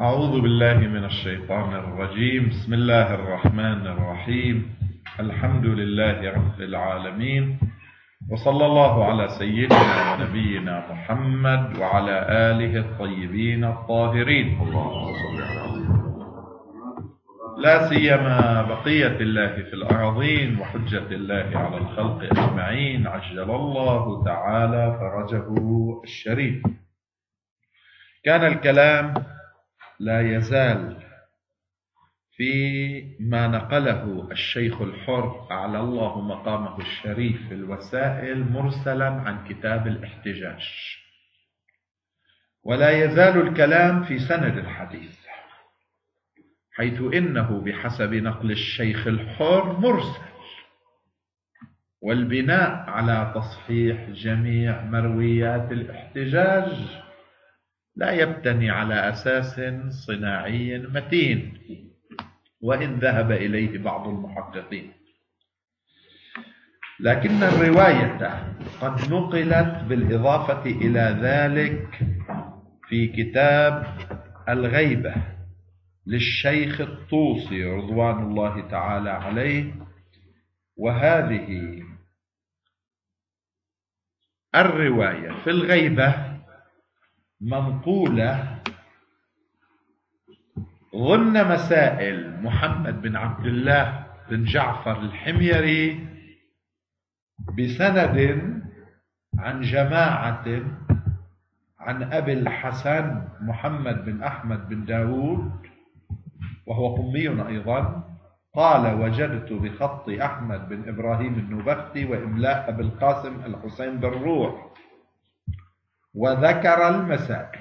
أعوذ بالله من الشيطان الرجيم. بسم الله الرحمن الرحيم. الحمد لله رب العالمين، وصلى الله على سيدنا ونبينا محمد وعلى آله الطيبين الطاهرين، لا سيما بقية الله في الأراضين وحجة الله على الخلق أجمعين، عجل الله تعالى فرجه الشريف. كان الكلام لا يزال في ما نقله الشيخ الحر أعلى الله مقامه الشريف في الوسائل مرسلا عن كتاب الاحتجاج، ولا يزال الكلام في سند الحديث، حيث إنه بحسب نقل الشيخ الحر مرسل، والبناء على تصحيح جميع مرويات الاحتجاج لا يبتني على أساس صناعي متين، وإن ذهب إليه بعض المحققين، لكن الرواية قد نقلت بالإضافة إلى ذلك في كتاب الغيبة للشيخ الطوسي رضوان الله تعالى عليه، وهذه الرواية في الغيبة منقولة ضمن مسائل محمد بن عبد الله بن جعفر الحميري بسند عن جماعة عن أبي الحسن محمد بن أحمد بن داود، وهو قمي أيضا، قال: وجدت بخط أحمد بن إبراهيم النبختي وإملاء أبي القاسم الحسين بن روح، وذكر المسائل.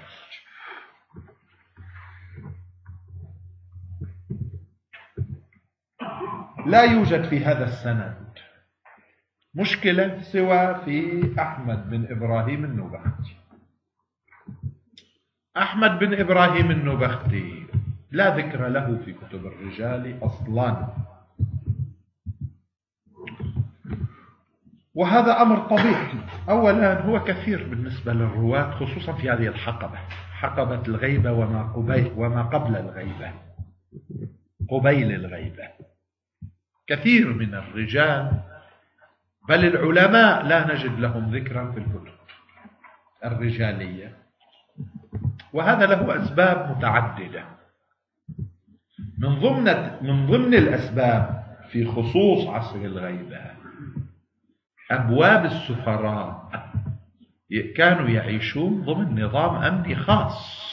لا يوجد في هذا السند مشكلة سوى في أحمد بن إبراهيم النبختي. أحمد بن إبراهيم النبختي لا ذكر له في كتب الرجال أصلا، وهذا أمر طبيعي. أولا هو كثير بالنسبة للرواة، خصوصا في هذه الحقبة، حقبة الغيبة وما قبل الغيبة، قبيل الغيبة، كثير من الرجال بل العلماء لا نجد لهم ذكرا في الكتب الرجالية، وهذا له أسباب متعددة. من ضمن الأسباب في خصوص عصر الغيبة أبواب السفراء كانوا يعيشون ضمن نظام أمني خاص،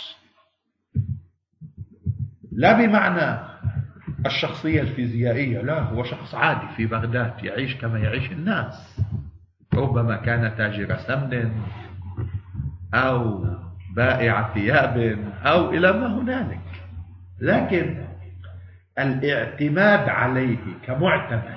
لا بمعنى الشخصية الفيزيائية، لا، هو شخص عادي في بغداد يعيش كما يعيش الناس، ربما كان تاجر سمن أو بائع ثياب أو إلى ما هنالك، لكن الاعتماد عليه كمعتمد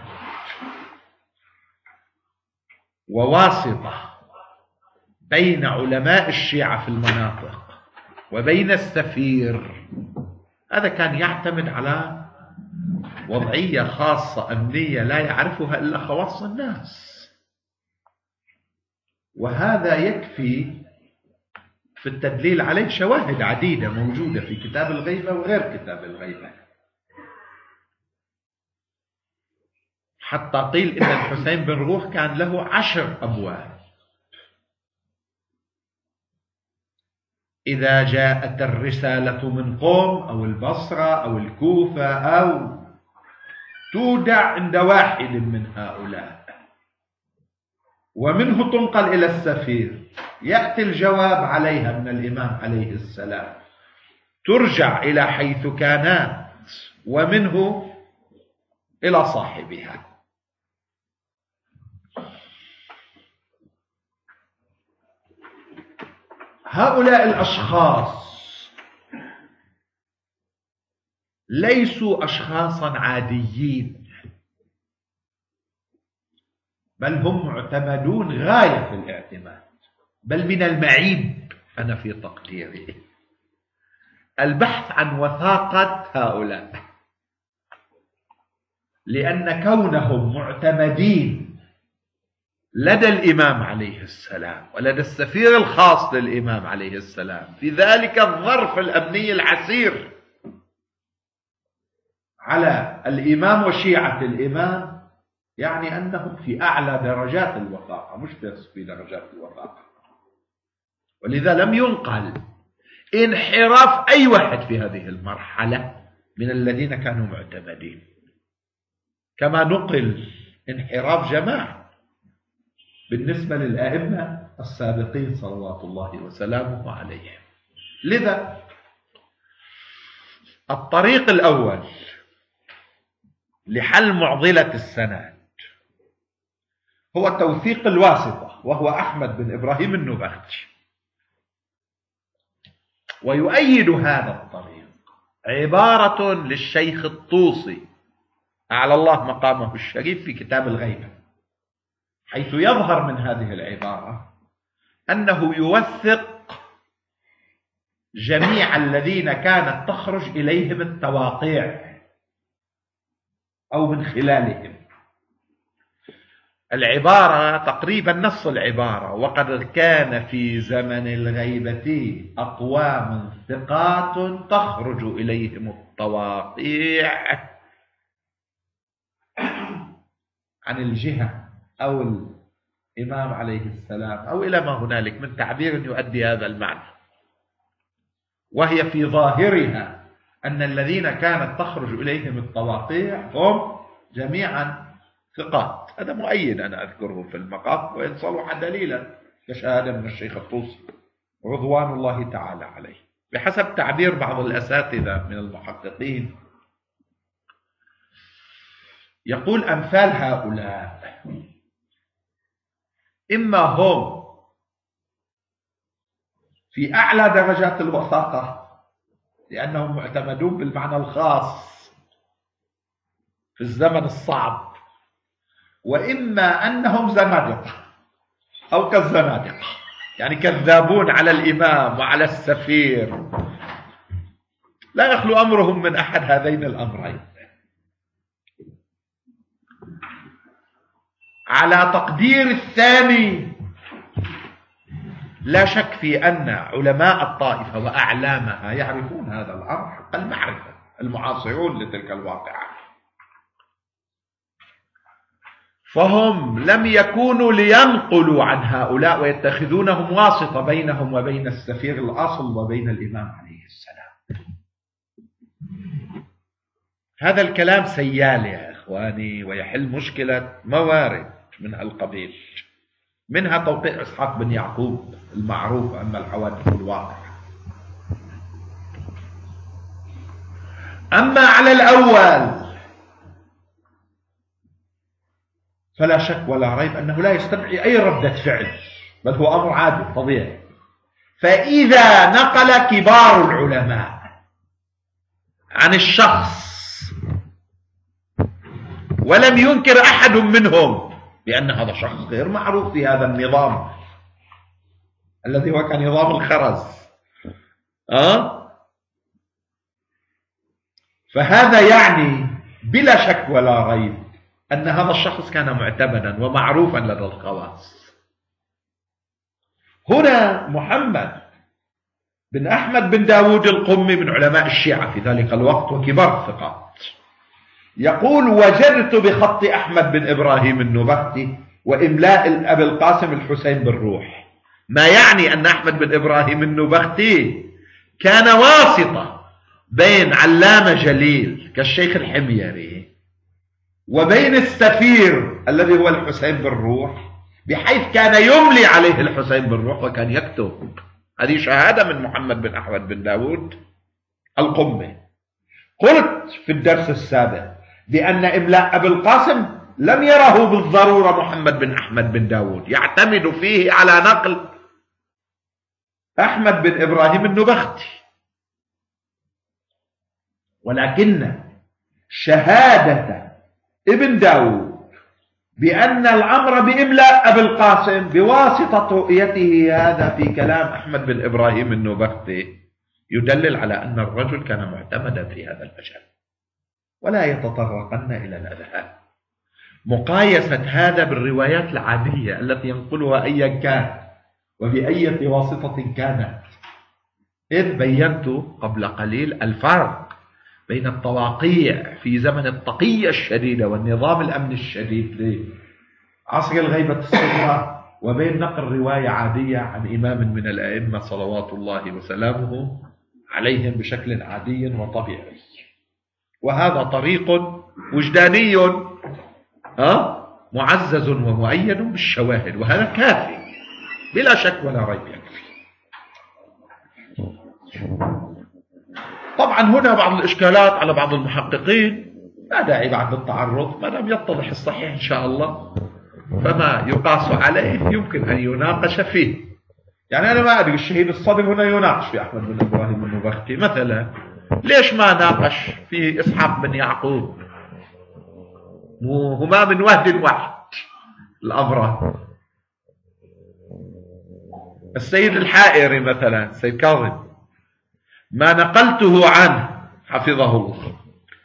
وواسطة بين علماء الشيعة في المناطق وبين السفير، هذا كان يعتمد على وضعية خاصة أمنية لا يعرفها إلا خواص الناس، وهذا يكفي في التدليل عليه شواهد عديدة موجودة في كتاب الغيبة وغير كتاب الغيبة، حتى قيل إن الحسين بن روح كان له 10 أبواب. إذا جاءت الرسالة من قم أو البصرة أو الكوفة أو تودع عند واحد من هؤلاء ومنه تنقل إلى السفير، يأتي الجواب عليها من الإمام عليه السلام، ترجع إلى حيث كانت ومنه إلى صاحبها. هؤلاء الأشخاص ليسوا أشخاصا عاديين، بل هم معتمدون غاية في الاعتماد، بل من المعيب أنا في تقديري البحث عن وثاقة هؤلاء، لأن كونهم معتمدين لدى الإمام عليه السلام ولدى السفير الخاص للإمام عليه السلام في ذلك الظرف الأمني العسير على الإمام وشيعة الإمام، يعني أنهم في أعلى درجات الوثاقة، مش بس في درجات الوثاقة. ولذا لم ينقل انحراف أي واحد في هذه المرحلة من الذين كانوا معتمدين، كما نقل انحراف جماعة بالنسبة للأئمة السابقين صلوات الله وسلامه عليهم. لذا الطريق الأول لحل معضلة السند هو توثيق الواسطة، وهو أحمد بن إبراهيم النبختي. ويؤيد هذا الطريق عبارة للشيخ الطوسي أعلى الله مقامه الشريف في كتاب الغيبة، حيث يظهر من هذه العبارة أنه يوثق جميع الذين كانت تخرج إليهم التواقيع أو من خلالهم. العبارة تقريبا نص العبارة: وقد كان في زمن الغيبة أقوام ثقات تخرج إليهم التواقيع عن الجهة أو الإمام عليه السلام أو إلى ما هنالك من تعبير يؤدي هذا المعنى، وهي في ظاهرها أن الذين كانت تخرج إليهم التواقيع هم جميعا ثقات. هذا مؤيد أنا أذكره في المقام، وإن صلح دليلا كشهادة من الشيخ الطوسي رضوان الله تعالى عليه. بحسب تعبير بعض الأساتذة من المحققين يقول أمثال هؤلاء إما هم في أعلى درجات الوثاقة لأنهم معتمدون بالمعنى الخاص في الزمن الصعب، وإما أنهم زنادقة أو كالزنادقة، يعني كذابون على الإمام وعلى السفير، لا يخلو أمرهم من أحد هذين الأمرين. على تقدير الثاني لا شك في أن علماء الطائفة وأعلامها يعرفون هذا الأمر حق المعرفة، المعاصرون لتلك الواقعة، فهم لم يكونوا لينقلوا عن هؤلاء ويتخذونهم واسطة بينهم وبين السفير الأصل وبين الإمام عليه السلام. هذا الكلام سيال يا إخواني، ويحل مشكلة موارد من القبيل، منها توقيع إسحاق بن يعقوب المعروف أما الحوادث الواقع. أما على الأول فلا شك ولا ريب أنه لا يستدعي أي ردة فعل، بل هو أمر عادي طبيعي. فإذا نقل كبار العلماء عن الشخص ولم ينكر أحد منهم بأن هذا شخص غير معروف في هذا النظام الذي هو كنظام الخرز، فهذا يعني بلا شك ولا ريب أن هذا الشخص كان معتمدا ومعروفا لدى الخواص. هنا محمد بن أحمد بن داود القمي من علماء الشيعة في ذلك الوقت وكبار الثقات يقول: وجدت بخط أحمد بن إبراهيم النبختي وإملاء أبي القاسم الحسين بالروح. ما يعني أن أحمد بن إبراهيم النبختي كان واسطة بين علامة جليل كالشيخ الحميري وبين السفير الذي هو الحسين بالروح، بحيث كان يملي عليه الحسين بالروح وكان يكتب. هذه شهادة من محمد بن أحمد بن داود القمي. قلت في الدرس السابق بأن إملاء أبي القاسم لم يره بالضرورة محمد بن أحمد بن داود، يعتمد فيه على نقل أحمد بن إبراهيم النبختي، ولكن شهادة ابن داود بأن الأمر بإملاء أبي القاسم بواسطة رؤيته هذا في كلام أحمد بن إبراهيم النبختي يدلل على أن الرجل كان معتمدا في هذا المجال ولا يتطرقن إلى الأذهان. مقايسة هذا بالروايات العادية التي ينقلها أيا كان وبأية واسطة كانت، إذ بينت قبل قليل الفرق بين التواقيع في زمن التقية الشديدة والنظام الأمن الشديد لعصر الغيبة الصغرى، وبين نقل رواية عادية عن إمام من الأئمة صلوات الله وسلامه عليهم بشكل عادي وطبيعي. وهذا طريق وجداني معزز ومؤيد بالشواهد، وهذا كافي بلا شك ولا ريب يكفي. طبعا هنا بعض الإشكالات على بعض المحققين لا داعي بعد التعرض، ما دام يتضح الصحيح إن شاء الله فما يقاس عليه يمكن أن يناقش فيه. يعني أنا ما أدري الشهيد الصدر هنا يناقش في أحمد بن إبراهيم النبختي مثلا، ليش ما ناقش في إسحاق بن يعقوب؟ هما من وهد واحد الأمر. السيد الحائري مثلا، السيد كاظم، ما نقلته عنه حفظه الله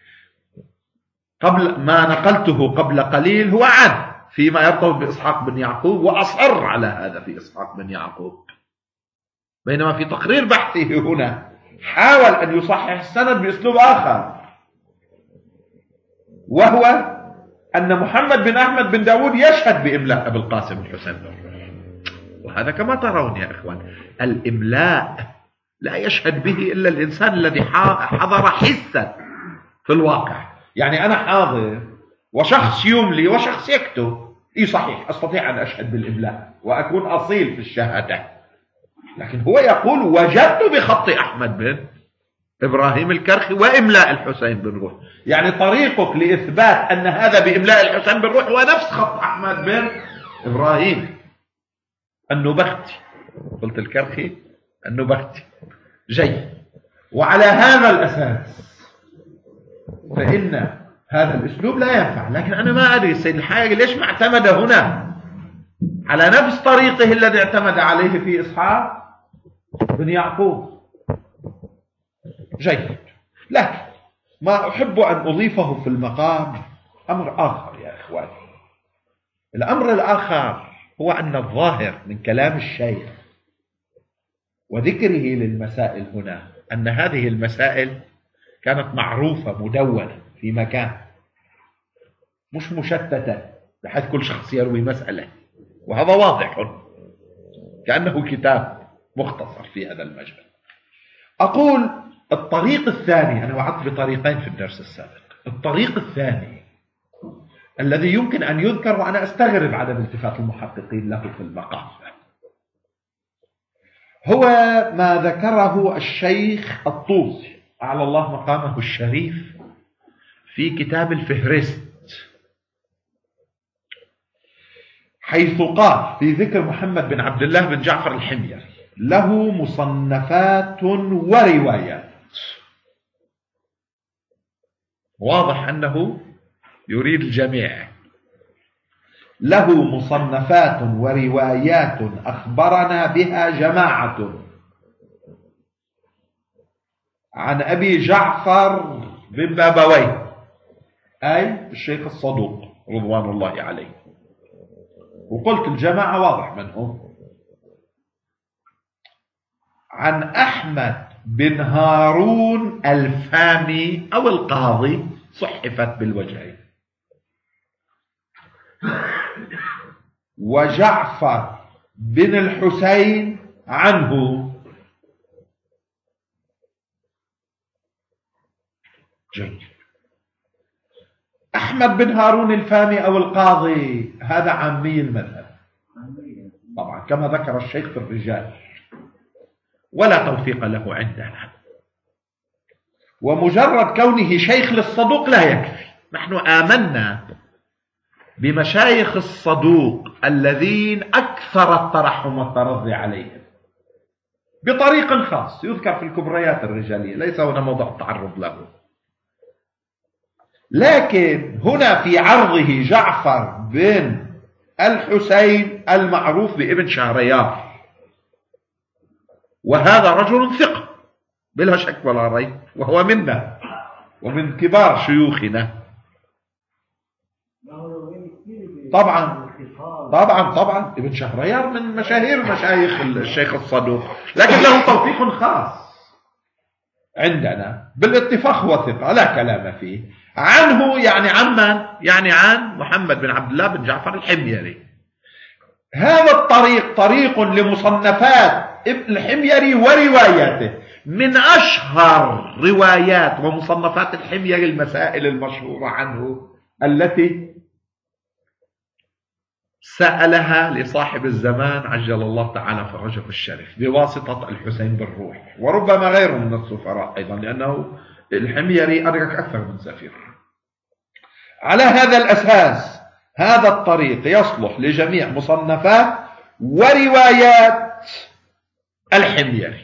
قبل قليل هو عنه فيما يرتبط بإسحاق بن يعقوب، وأصر على هذا في إسحاق بن يعقوب، بينما في تقرير بحثه هنا حاول أن يصحح السند بأسلوب آخر، وهو أن محمد بن أحمد بن داود يشهد بإملاء أبي القاسم الحسين بن روح. وهذا كما ترون يا إخوان، الإملاء لا يشهد به إلا الإنسان الذي حضر حسا في الواقع. يعني أنا حاضر وشخص يملي وشخص يكتب، صحيح أستطيع أن أشهد بالإملاء وأكون أصيل في الشهادة، لكن هو يقول وجدت بخط أحمد بن إبراهيم الكرخي وإملاء الحسين بن روح. يعني طريقك لإثبات أن هذا بإملاء الحسين بن روح هو نفس خط أحمد بن إبراهيم النبختي. قلت الكرخي النبختي، جيد. وعلى هذا الأساس فإن هذا الأسلوب لا ينفع. لكن أنا ما أدري السيد الحائري ليش ما اعتمد هنا على نفس طريقه الذي اعتمد عليه في إسحاق بن يعقوب. جيد. لكن ما أحب أن أضيفه في المقام أمر آخر يا إخواني. الأمر الآخر هو أن الظاهر من كلام الشيخ وذكره للمسائل هنا أن هذه المسائل كانت معروفة مدونة في مكان، مش مشتتة بحيث كل شخص يروي مسألة، وهذا واضح كأنه كتاب مختصر في هذا المجال. أقول الطريق الثاني، أنا وعدت بطريقين في الدرس السابق. الطريق الثاني الذي يمكن أن يذكر، وأنا أستغرب عدم التفات المحققين له في المقام، هو ما ذكره الشيخ الطوسي أعلى الله مقامه الشريف في كتاب الفهرست، حيث قال في ذكر محمد بن عبد الله بن جعفر الحميري له مصنفات وروايات. واضح أنه يريد الجميع. له مصنفات وروايات أخبرنا بها جماعة عن أبي جعفر بن بابويه، أي الشيخ الصدوق رضوان الله عليه. وقلت الجماعة واضح من هم. عن أحمد بن هارون الفامي أو القاضي، صحفت بالوجهين، وجعفر بن الحسين عنه. جيد. أحمد بن هارون الفامي أو القاضي هذا عامي المذهب طبعا كما ذكر الشيخ في الرجال، ولا توثيق له عندنا، ومجرد كونه شيخ للصدوق لا يكفي. نحن آمنا بمشايخ الصدوق الذين أكثر الترحم والترضي عليهم بطريق خاص يذكر في الكبريات الرجالية، ليس هنا موضوع التعرض له. لكن هنا في عرضه جعفر بن الحسين المعروف بابن شهريار، وهذا رجل ثقة بلا شك ولا ريب، وهو منا ومن كبار شيوخنا. طبعا طبعا طبعا ابن شهريار من مشاهير مشايخ الشيخ الصدوق، لكن له توثيق خاص عندنا بالاتفاق، هو ثقة لا كلام فيه. عنه يعني عن من؟ يعني عن محمد بن عبد الله بن جعفر الحميري. هذا الطريق طريق لمصنفات ابن الحميري ورواياته. من أشهر روايات ومصنفات الحميري المسائل المشهورة عنه التي سألها لصاحب الزمان عجل الله تعالى فرجه الشريف بواسطة الحسين بن روح، وربما غيره من السفراء أيضا، لأنه الحميري أدرك أكثر من سفير. على هذا الأساس هذا الطريق يصلح لجميع مصنفات وروايات الحميري،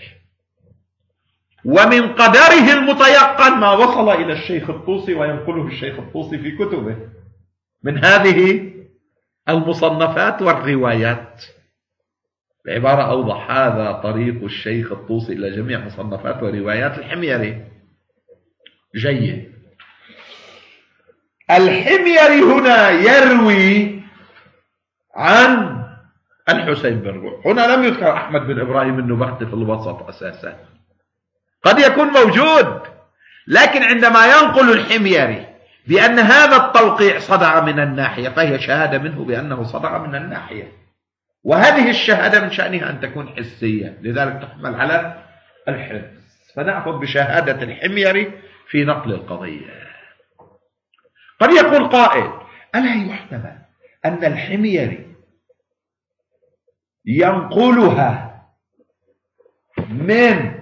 ومن قدره المتيقن ما وصل إلى الشيخ الطوسي وينقله الشيخ الطوسي في كتبه من هذه المصنفات والروايات. بعبارة أوضح، هذا طريق الشيخ الطوسي إلى جميع مصنفات وروايات الحميري. جيد. الحميري هنا يروي عن الحسين بن روح. هنا لم يذكر أحمد بن إبراهيم النبختي في الوسط أساسا، قد يكون موجود، لكن عندما ينقل الحميري بأن هذا التوقيع صدر من الناحية فهي شهادة منه بأنه صدر من الناحية، وهذه الشهادة من شأنها أن تكون حسية، لذلك تحمل على الحفظ، فنأخذ بشهادة الحميري في نقل القضية. قد يقول قائل: ألا يحتمل أن الحميري ينقلها من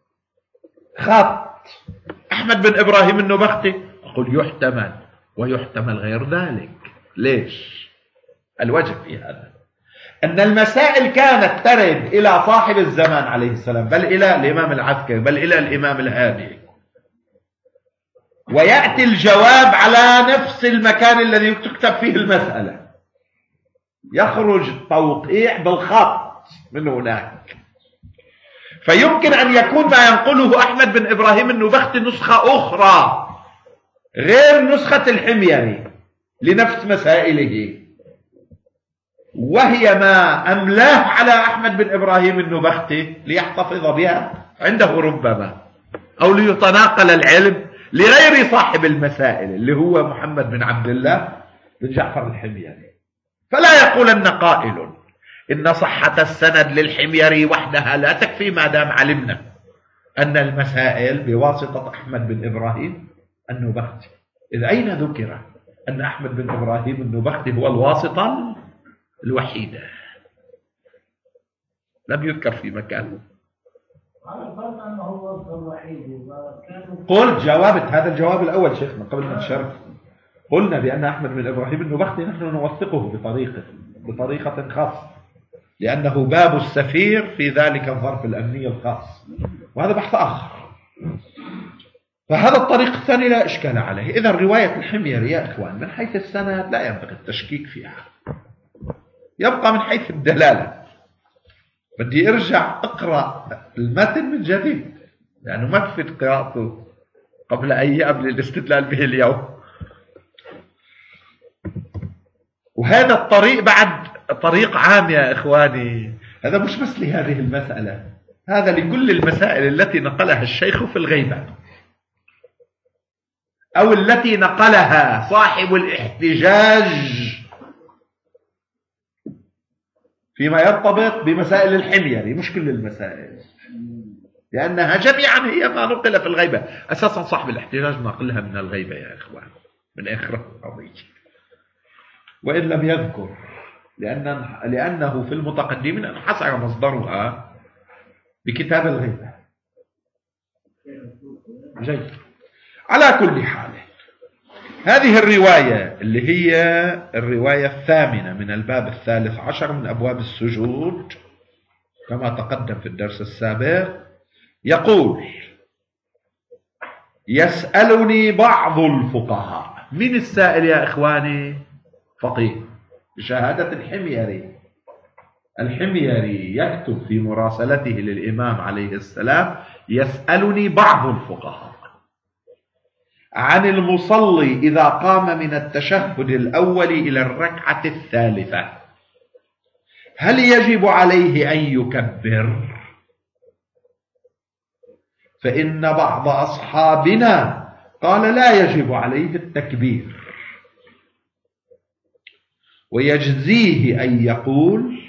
خط أحمد بن إبراهيم النبختي؟ أقول يحتمل، ويحتمل غير ذلك. ليش؟ الوجه في هذا أن المسائل كانت ترد إلى صاحب الزمان عليه السلام، بل إلى الإمام العسكري، بل إلى الإمام الهادي، ويأتي الجواب على نفس المكان الذي تكتب فيه المسألة، يخرج توقيع بالخط من هناك. فيمكن أن يكون ما ينقله أحمد بن إبراهيم النبختي نسخة أخرى غير نسخة الحميري لنفس مسائله، وهي ما أملاه على أحمد بن إبراهيم النبختي ليحتفظ بها عنده ربما، أو ليتناقل العلم لغير صاحب المسائل اللي هو محمد بن عبد الله بن جعفر الحميري. فلا يقولن قائل إن صحة السند للحميري وحدها لا تكفي ما دام علمنا أن المسائل بواسطة أحمد بن إبراهيم النبختي. إذ أين ذكر أن أحمد بن إبراهيم النبختي هو الواسطة الوحيدة؟ لم يذكر في مكانه. قلت جوابت هذا الجواب الأول شيخنا قبل ما نشرف، قلنا بأن أحمد بن إبراهيم النبختي نحن نوثقه بطريقة خاصة، لأنه باب السفير في ذلك الظرف الأمني الخاص، وهذا بحث آخر. فهذا الطريق الثاني لا إشكال عليه. إذا رواية الحميري يا إخوان من حيث السند لا ينبغي التشكيك فيها، يبقى من حيث الدلالة بدي ارجع اقرأ المتن من جديد، لأنه ما كفت قراءته قبل أيام للاستدلال به اليوم. وهذا الطريق بعد طريق عام يا إخواني، هذا مش بس لهذه المسألة، هذا لكل المسائل التي نقلها الشيخ في الغيبة أو التي نقلها صاحب الاحتجاج فيما يرتبط بمسائل الحميري، مش كل المسائل، لأنها جميعا هي ما نقل في الغيبة. أساسا صاحب الاحتجاج نقلها من الغيبة يا إخوان، من آخر القضية، وإن لم يذكر لأنه في المتقدمين انحصر مصدرها بكتاب الغيبة. جيد. على كل حال هذه الرواية اللي هي الرواية الثامنة من الباب 13 من أبواب السجود كما تقدم في الدرس السابق، يقول: يسألني بعض الفقهاء. من السائل يا إخواني؟ فقيه بشهادة الحميري. الحميري يكتب في مراسلته للإمام عليه السلام: يسألني بعض الفقهاء. عن المصلي إذا قام من التشهد الأول إلى الركعة الثالثة هل يجب عليه أن يكبر؟ فإن بعض أصحابنا قال لا يجب عليه التكبير، ويجزيه أن يقول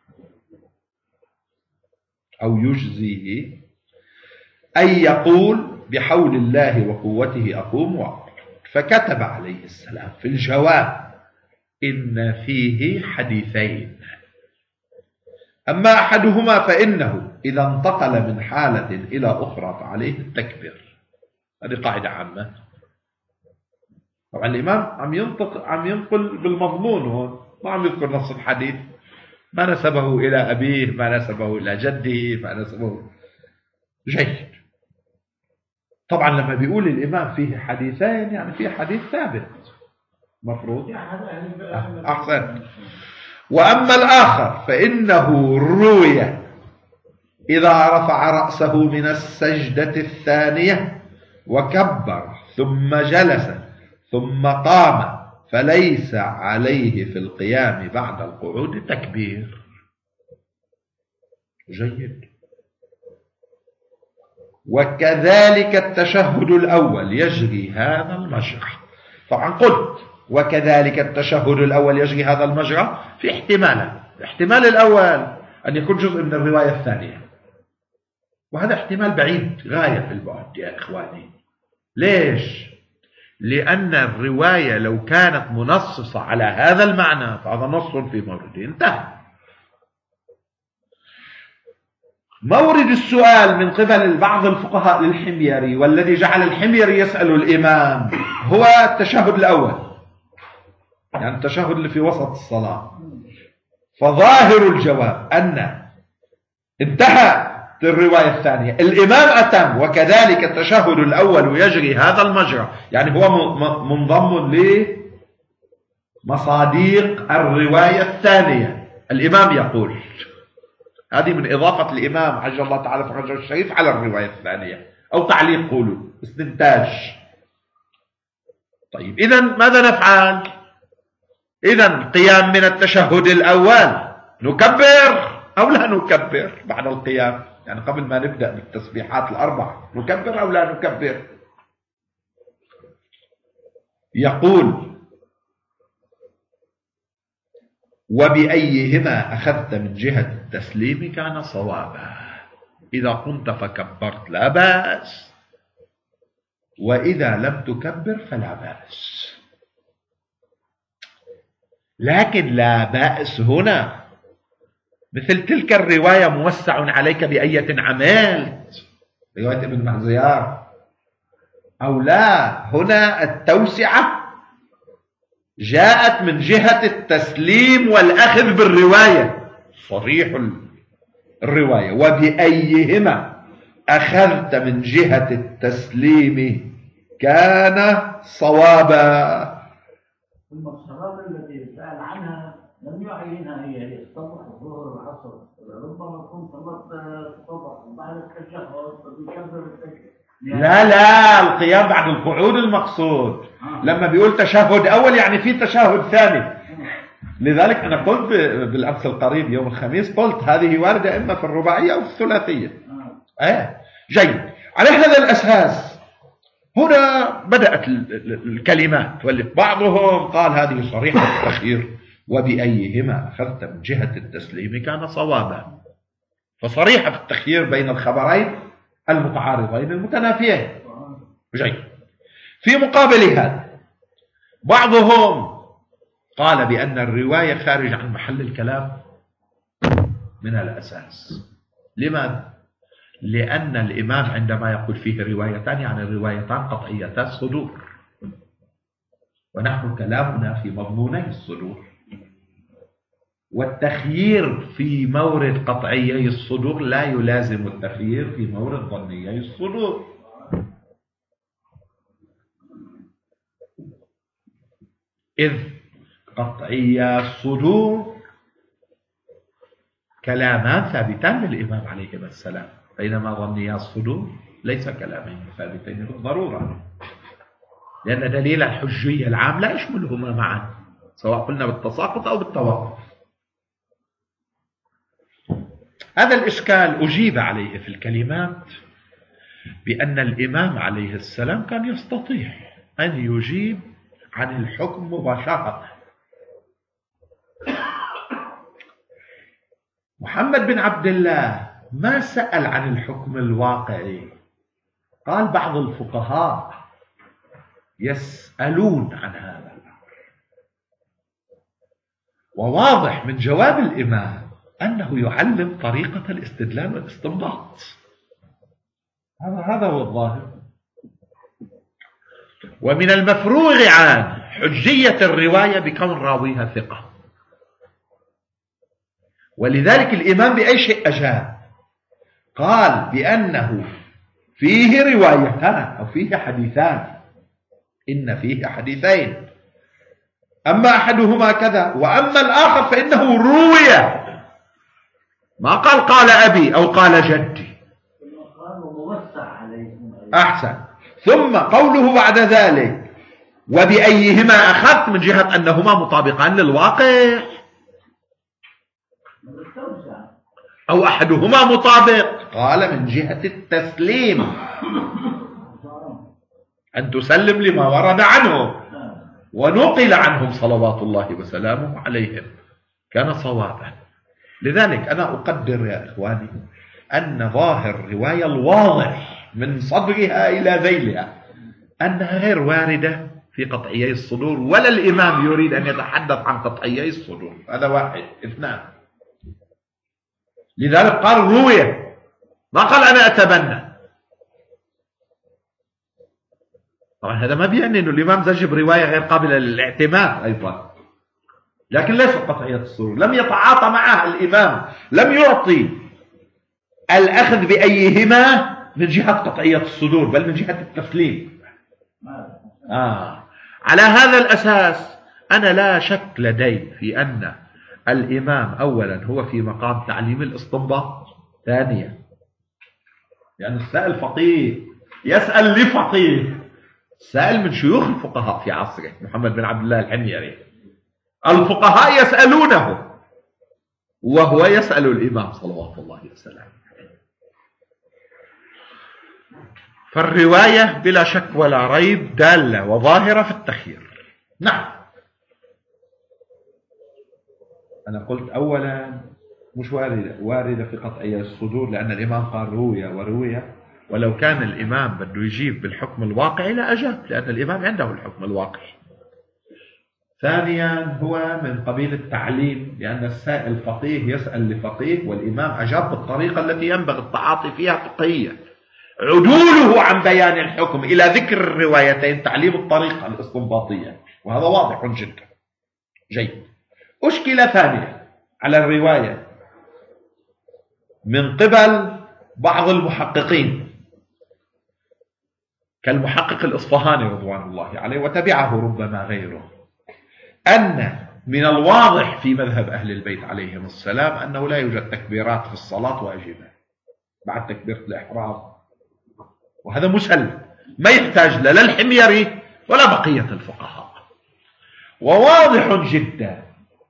أو يجزيه أن يقول بحول الله وقوته أقوم وأقعد. فكتب عليه السلام في الجواب إن فيه حديثين، أما أحدهما فإنه إذا انتقل من حالة إلى أخرى فعليه التكبير. هذه قاعدة عامة. طبعا الإمام عم ينقل بالمضمون هون، ما عم يذكر نص الحديث، ما نسبه إلى أبيه، ما نسبه إلى جده، ما نسبه. جيد. طبعا لما بيقول الإمام فيه حديثين يعني فيه حديث ثابت مفروض. أحسن. وأما الآخر فإنه روي إذا رفع رأسه من السجدة الثانية وكبر ثم جلس ثم قام فليس عليه في القيام بعد القعود تكبير. جيد. وكذلك التشهد الأول يجري هذا المجرى. طبعا قلت وكذلك التشهد الأول يجري هذا المجرى في احتمالين. الاحتمال الأول أن يكون جزء من الرواية الثانية، وهذا احتمال بعيد غاية في البعد يا إخواني. ليش؟ لأن الرواية لو كانت منصصة على هذا المعنى فهذا نص في مورده انتهى. مورد السؤال من قبل بعض الفقهاء للحميري، والذي جعل الحميري يسأل الإمام، هو التشهد الأول، يعني التشهد اللي في وسط الصلاة. فظاهر الجواب أن انتهى الرواية الثانية، الإمام أتم وكذلك التشهد الأول يجري هذا المجرى، يعني هو منضم لمصاديق الرواية الثانية. الإمام يقول هذه من إضافة الإمام عجل الله تعالى فرجه الشريف على الرواية الثانية، أو تعليق قولوا استنتاج. طيب إذا ماذا نفعل؟ إذا قيام من التشهد الأول نكبر أو لا نكبر بعد القيام؟ يعني قبل ما نبدأ بالتسبيحات الأربع نكبر أو لا نكبر؟ يقول وبأيهما أخذت من جهة التسليم كان صوابا. إذا قمت فكبرت لا بأس، وإذا لم تكبر فلا بأس. لكن لا بأس هنا مثل تلك الرواية موسع عليك بأية عملت، رواية ابن مهزيار، أو لا، هنا التوسعة جاءت من جهة التسليم والأخذ بالرواية، صريح الرواية وبأيهما أخذت من جهة التسليم كان صوابا. ثم الصلاة التي سأل عنها لم يعينها هي الصبح الظهر العصر، ربما تكون صلاة الصبح وبعد التشهد بيكبر التشهد. لا القيام بعد القعود المقصود. لما بيقول تشهد أول يعني في تشهد ثاني. لذلك أنا قلت بالأمس القريب يوم الخميس، قلت هذه واردة إما في الرباعية أو في الثلاثية. جيد. على هذا الأساس هنا بدأت الكلمات، بعضهم قال هذه صريحة التخيير وبأيهما أخذت من جهة التسليم كان صوابا، فصريحة التخيير بين الخبرين المتعارضين المتنافيين. جيد. في مقابل هذا بعضهم قال بأن الرواية خارج عن محل الكلام من الأساس. لماذا؟ لأن الإمام عندما يقول فيه روايتان يعني الروايتان قطعيتا الصدور، ونحن كلامنا في مضموني الصدور، والتخيير في مورد قطعيي الصدور لا يلازم التخيير في مورد ظنيي الصدور. إذ قطعي الصدور كلامان ثابتان للإمام عليه السلام، بينما ظني الصدور ليس كلامين ثابتين بالضرورة. لأن دليل الحجية العام لا يشملهما معا، سواء قلنا بالتساقط أو بالتوقف. هذا الإشكال أجيب عليه في الكلمات بأن الإمام عليه السلام كان يستطيع أن يجيب عن الحكم مباشرة. محمد بن عبد الله ما سأل عن الحكم الواقعي. قال بعض الفقهاء يسألون عن هذا الأمر، وواضح من جواب الإمام أنه يعلم طريقة الاستدلال والاستنباط. هذا هو الظاهر. ومن المفروغ عن حجية الرواية بكون راويها ثقة، ولذلك الإمام بأي شيء أجاب؟ قال بأنه فيه روايتان أو فيه حديثان، إن فيه حديثين، أما أحدهما كذا وأما الآخر فإنه روي. ما قال قال أبي أو قال جدي. أحسن. ثم قوله بعد ذلك وبأيهما أخذت، من جهة أنهما مطابقان للواقع، أو أحدهما مطابق. قال من جهة التسليم، أن تسلم لما ورد عنه ونقل عنهم صلوات الله وسلامه عليهم، كان صوابا. لذلك أنا أقدر يا إخواني أن ظاهر الرواية الواضح من صدرها إلى ذيلها أنها غير واردة في قطعيي الصدور، ولا الإمام يريد أن يتحدث عن قطعيي الصدور. هذا واحد. اثنان، لذلك قال روية، ما قال أنا أتبنى. طبعا هذا ما بيعني أنه الإمام زجب رواية غير قابلة للاعتماد أيضا، لكن ليس قطعية الصدور، لم يتعاطى معها الإمام، لم يعطي الأخذ بأيهما من جهة قطعية الصدور، بل من جهة التسليم. على هذا الأساس أنا لا شك لدي في أن الإمام أولا هو في مقام تعليم الاستنباط. ثانيا، يعني السائل فقيه يسأل لفقيه، سائل من شيوخ الفقهاء في عصره محمد بن عبد الله الحميري، الفقهاء يسألونه وهو يسأل الإمام صلوات الله وسلامه. فالرواية بلا شك ولا ريب دالة وظاهرة في التخيير. نعم، أنا قلت أولا مش واردة في قطعية الصدور، لأن الإمام قال روية وروية، ولو كان الإمام بده يجيب بالحكم الواقعي لا أجاب، لأن الإمام عنده الحكم الواقعي. ثانيا، هو من قبيل التعليم، لأن السائل فقيه يسأل لفقيه، والإمام أجاب بالطريقة التي ينبغي التعاطي فيها فقهيا. عدوله عن بيان الحكم إلى ذكر الروايتين تعليم الطريقة الاستنباطية، وهذا واضح جدا. جيد. أشكلة ثانية على الرواية من قبل بعض المحققين كالمحقق الإصفهاني رضوان الله عليه، وتبعه ربما غيره، أن من الواضح في مذهب أهل البيت عليهم السلام أنه لا يوجد تكبيرات في الصلاة واجبة بعد تكبيرة الإحرام، وهذا مسلم ما يحتاج لا الحميري ولا بقية الفقهاء. وواضح جدا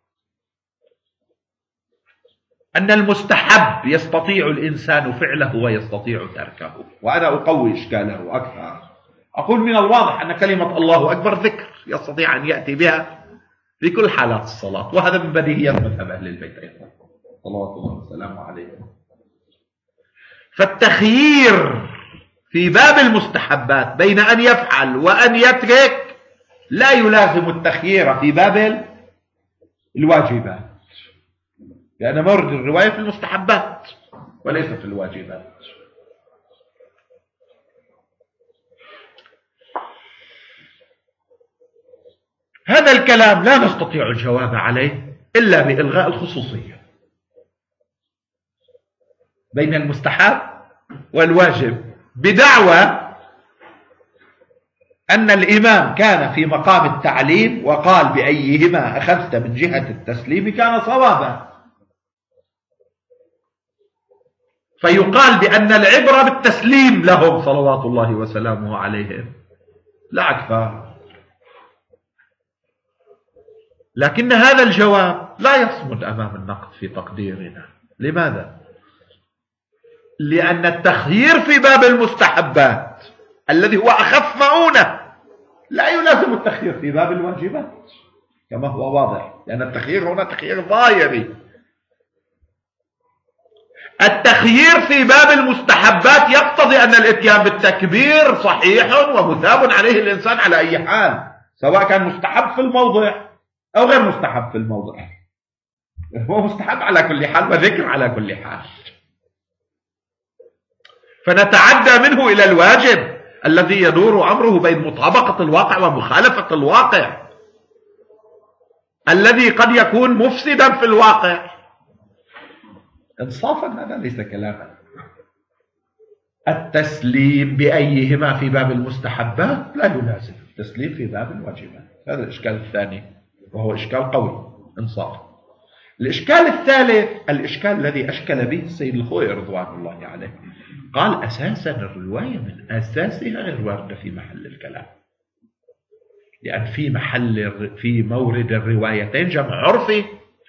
أن المستحب يستطيع الإنسان فعله ويستطيع تركه، وأنا أقوي إشكاله أكثر. أقول من الواضح أن كلمة الله أكبر ذكر يستطيع أن يأتي بها في كل حالات الصلاة، وهذا من بديهيات مذهب أهل البيت أيضا صلوات الله وسلامه عليهم. فالتخيير في باب المستحبات بين أن يفعل وأن يترك لا يلازم التخيير في باب الواجبات، لأن مورد الرواية في المستحبات وليس في الواجبات. هذا الكلام لا نستطيع الجواب عليه إلا بإلغاء الخصوصية بين المستحب والواجب، بدعوى أن الإمام كان في مقام التعليم وقال بأيهما أخذت من جهة التسليم كان صوابا، فيقال بأن العبرة بالتسليم لهم صلوات الله وسلامه عليهم لا أكثر. لكن هذا الجواب لا يصمد أمام النقد في تقديرنا. لماذا؟ لأن التخيير في باب المستحبات الذي هو أخف مؤونة لا يلازم التخيير في باب الواجبات كما هو واضح، لأن التخيير هنا تخيير ظاهري. التخيير في باب المستحبات يقتضي أن الاتيان بالتكبير صحيح ومثاب عليه الإنسان على أي حال، سواء كان مستحب في الموضع أو غير مستحب في الموضع، هو مستحب على كل حال وذكر على كل حال. فنتعدى منه إلى الواجب الذي يدور أمره بين مطابقة الواقع ومخالفة الواقع، الذي قد يكون مفسدا في الواقع. انصافا هذا ليس كلاما. التسليم بأيهما في باب المستحبات لا يلازم التسليم في باب الواجبات. هذا الإشكال الثاني وهو إشكال قوي انصافا. الإشكال الثالث الإشكال الذي أشكل به السيد الخوئي رضوان الله عليه، قال أساسا الرواية من أساسها غير واردة في محل الكلام، لأن في مورد الروايتين جمع عرفي.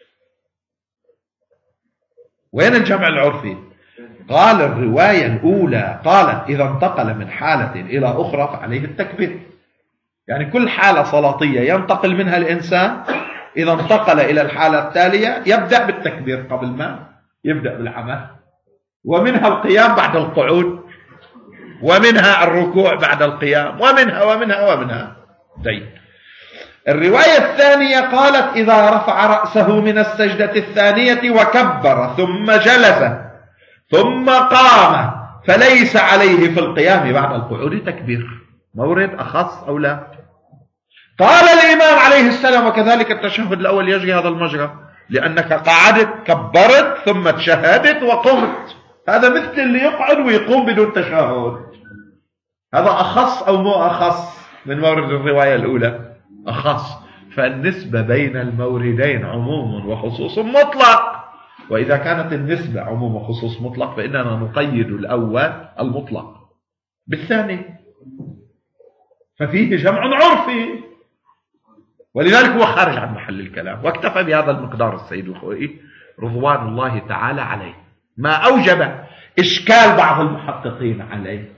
وين الجمع العرفي؟ قال الرواية الأولى قالت إذا انتقل من حالة إلى أخرى فعليه التكبير، يعني كل حالة صلاتية ينتقل منها الإنسان إذا انتقل إلى الحالة التالية يبدأ بالتكبير قبل ما يبدأ بالعمل، ومنها القيام بعد القعود، ومنها الركوع بعد القيام، ومنها طيب. الرواية الثانية قالت إذا رفع رأسه من السجدة الثانية وكبر ثم جلس ثم قام فليس عليه في القيام بعد القعود تكبير. مورد أخص أو لا؟ قال الإمام عليه السلام وكذلك التشهد الأول يجري هذا المجرى، لأنك قعدت كبرت ثم تشهدت وقمت، هذا مثل اللي يقعد ويقوم بدون تشهد. هذا أخص أو مو أخص من مورد الرواية الأولى؟ أخص. فالنسبة بين الموردين عموم وخصوص مطلق، وإذا كانت النسبة عموم وخصوص مطلق فإننا نقيد الأول المطلق بالثاني، ففيه جمع عرفي، ولذلك هو خارج عن محل الكلام. واكتفى بهذا المقدار السيد الخوئي رضوان الله تعالى عليه، ما أوجب إشكال بعض المحققين عليه.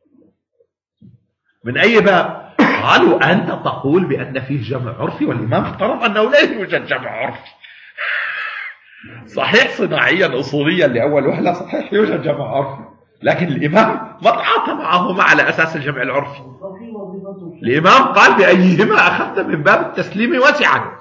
من أي باب؟ قالوا أنت تقول بأن فيه جمع عرفي، والإمام افترض أنه لا يوجد جمع عرفي. صحيح صناعيا أصوليا لأول وهلة صحيح يوجد جمع عرفي، لكن الإمام ما تعاطى معهما على أساس الجمع العرفي. الإمام قال بأيهما أخذت من باب التسليم وسعت.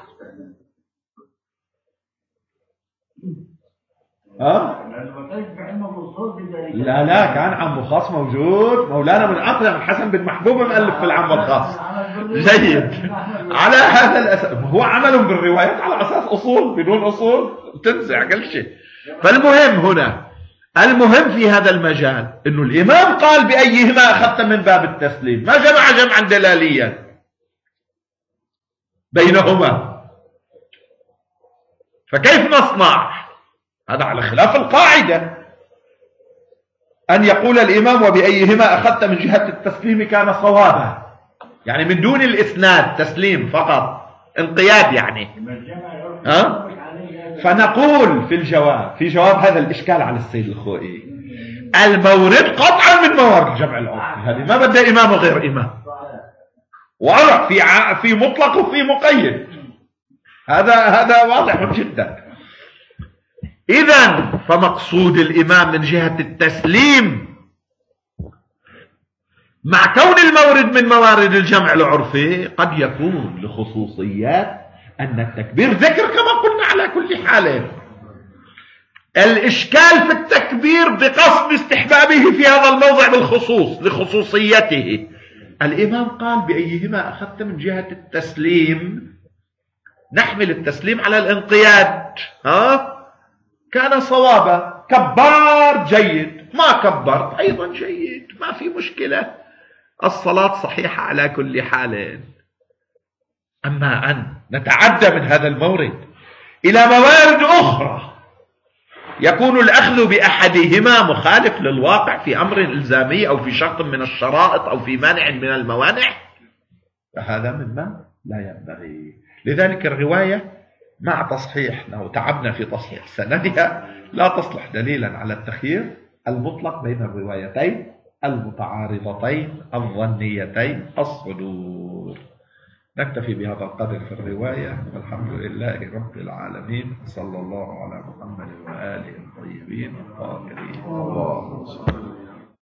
لا كان عم وخاص موجود، مولانا من أقدم حسن بن محبوب مؤلف في العام والخاص. جيد. على هذا الأساس هو عمل بالروايات على أساس أصول، بدون أصول تنزع كل شيء. فالمهم هنا، المهم في هذا المجال إنه الإمام قال بأيهما أخذت من باب التسليم، ما جمع جمعا دلاليا بينهما. فكيف نصنع؟ هذا على خلاف القاعدة أن يقول الإمام وبأيهما أخذت من جهة التسليم كان صوابا، يعني من دون الإسناد تسليم فقط، انقياد يعني. فنقول في جواب هذا الإشكال على السيد الخوئي، المورد قطعا من موارد جمع العرف، هذه ما بدأ إمام غير إمام، وعرف في مطلق وفي مقيد، هذا واضح جدا. إذن فمقصود الإمام من جهة التسليم مع كون المورد من موارد الجمع العرفي قد يكون لخصوصيات أن التكبير ذكر كما قلنا على كل حال. الإشكال في التكبير بقصد استحبابه في هذا الموضع بالخصوص لخصوصيته. الإمام قال بأيهما أخذت من جهة التسليم، نحمل التسليم على الانقياد. كان صوابا، كبار جيد، ما كبرت أيضا جيد، ما في مشكلة، الصلاة صحيحة على كل حال. أما أن نتعدى من هذا المورد إلى موارد أخرى يكون الأخذ بأحدهما مخالف للواقع في أمر إلزامي أو في شرط من الشرائط أو في مانع من الموانع، فهذا مما لا ينبغي. لذلك الرواية مع تصحيحنا وتعبنا في تصحيح سندها لا تصلح دليلا على التخيير المطلق بين الروايتين المتعارضتين الظنيتين الصدور. نكتفي بهذا القدر في الرواية، والحمد لله رب العالمين، صلى الله على محمد وآله الطيبين الطاهرين. اللهم صل